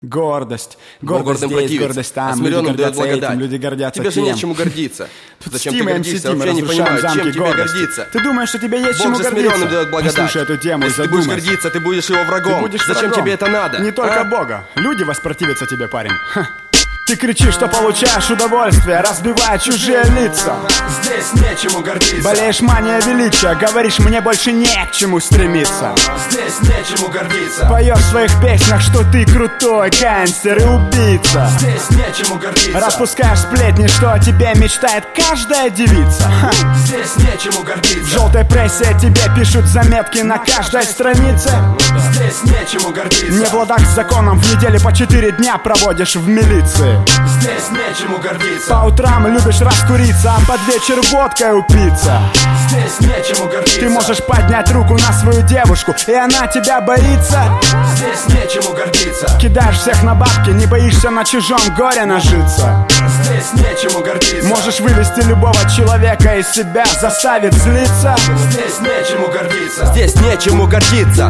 Гордость. Гордость здесь, противится, гордость там. а смиренным дает благодать. Этим, люди гордятся тебе же тем. нечему гордиться. Зачем ты Стим, гордишься? МС, Вообще не понимаю, чем тебе гордости. гордиться. Ты думаешь, что тебе есть Бог чему же гордиться? смиренным дает благодать. Послушай эту тему, Если ты будешь задумайся. гордиться, ты будешь его врагом. Ты будешь Зачем врагом. тебе это надо? Не только а? Бога. Люди воспротивятся тебе, парень. Ха. Ты кричишь, что получаешь удовольствие, разбивая чужие лица. Здесь нечему гордиться. Болеешь манией величия, говоришь, мне больше не к чему стремиться. Здесь нечему гордиться. Поешь в своих песнях, что ты крутой гангстер и убийца. Здесь нечему гордиться. Распускаешь сплетни, что о тебе мечтает каждая девица. Ха. Здесь нечему В гордиться. желтой прессе о тебе пишут заметки на каждой странице. Здесь нечему гордиться. Не в ладах с законом, в неделе по 4 дня проводишь в милиции. Здесь нечему гордиться. По утрам любишь раскуриться, а под вечер водкой упиться. Здесь нечему гордиться. Ты можешь поднять руку на свою девушку, и она тебя боится. Здесь нечему гордиться. Кидаешь всех на бабки, не боишься на чужом горе нажиться. Здесь нечему гордиться. Можешь вывести любого человека из себя, заставить злиться. Здесь нечему гордиться. Здесь нечему гордиться.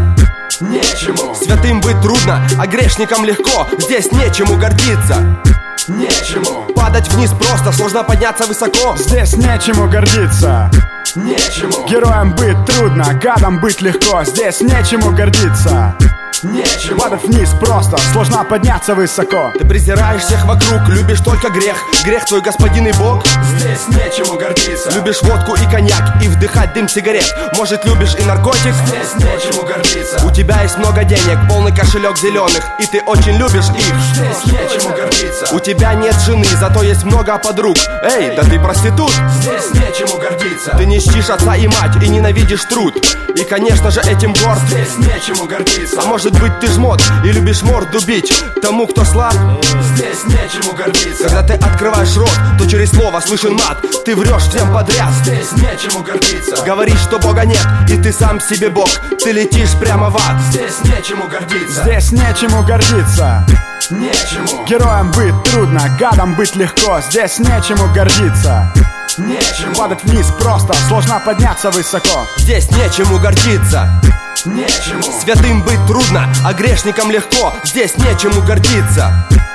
Нечему. Святым быть трудно, а грешникам легко. Здесь нечему гордиться. Нечему. Падать вниз просто, сложно подняться высоко. Здесь нечему гордиться. Нечему. Героем быть трудно, гадом быть легко. Здесь нечему гордиться. Нечему. Падать вниз просто, сложно подняться высоко. Ты презираешь всех вокруг, любишь только грех. Грех твой господин и Бог. Здесь нечему гордиться. Любишь водку и коньяк, и вдыхать дым сигарет. Может, любишь и наркотик? Здесь нечему гордиться. У тебя есть много денег, полный кошелек зеленых, и ты очень любишь их. Здесь нечему гордиться. У тебя нет жены, зато есть много подруг. Эй, да ты проститут. Здесь нечему гордиться. Ты не чтишь отца и мать, и ненавидишь труд. И, конечно же, этим горд. Здесь нечему гордиться. А может быть, ты жмот и любишь морду бить тому, кто слаб. Здесь нечему гордиться. Когда ты открываешь рот, то через слово слышен мат. Ты врешь всем подряд. Здесь нечему гордиться. Говоришь, что Бога нет, и ты сам себе Бог. Ты летишь прямо в ад. Здесь нечему гордиться. Здесь нечему гордиться. Нечему. Героем быть трудно, гадом быть легко. Здесь нечему гордиться. Нечему. Падать вниз просто, сложно подняться высоко. Здесь нечему гордиться. Нечему. Святым быть трудно, а грешникам легко. Здесь нечему гордиться.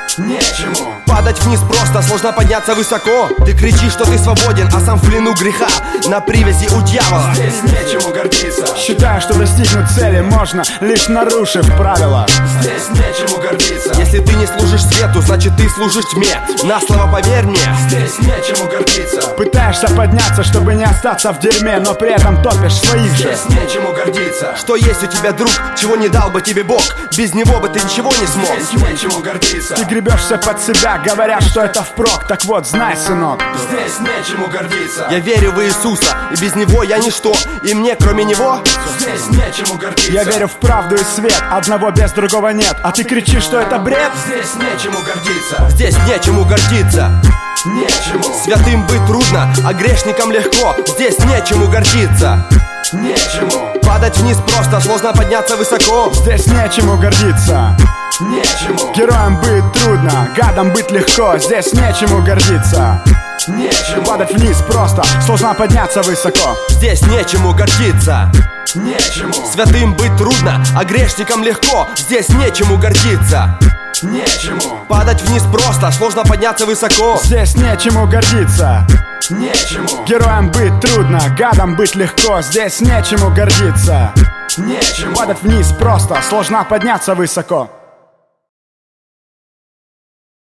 Нечему. Падать вниз просто, сложно подняться высоко. Ты кричишь, что ты свободен, а сам в плену греха, на привязи у дьявола. Здесь нечему гордиться. Считаю, что достигнуть цели можно, лишь нарушив правила. Здесь нечему гордиться. Если ты не служишь свету, значит ты служишь тьме. На слово поверь мне. Здесь нечему гордиться. Пытаешься подняться, чтобы не остаться в дерьме, но при этом топишь своих же. Здесь нечему гордиться. Что есть у тебя друг, чего не дал бы тебе Бог. Без него бы ты ничего не смог. Здесь нечему гордиться. Ты гребешься под себя, говоря, что это впрок. Так вот, знай, сынок, Здесь нечему гордиться. Я верю в Иисуса, и без него я ничто. И мне, кроме него, Здесь нечему гордиться. я верю в правду и свет, одного без другого нет. А ты кричишь, что это бред? Здесь нечему гордиться. здесь нечему гордиться. Нечему. Святым быть трудно, а грешникам легко. Здесь нечему гордиться. Нечему. Падать вниз просто, сложно подняться высоко. Здесь нечему гордиться. Нечему. Героем быть трудно, гадом быть легко. Здесь нечему гордиться. Нечему. Падать вниз просто, сложно подняться высоко. Здесь нечему гордиться. Нечему. Святым быть трудно, а грешникам легко. Здесь нечему гордиться. Нечему. Падать вниз просто, сложно подняться высоко. Здесь нечему гордиться. Нечему. Героем быть трудно, гадом быть легко. Здесь нечему гордиться. Нечему. Падать вниз просто, сложно подняться высоко.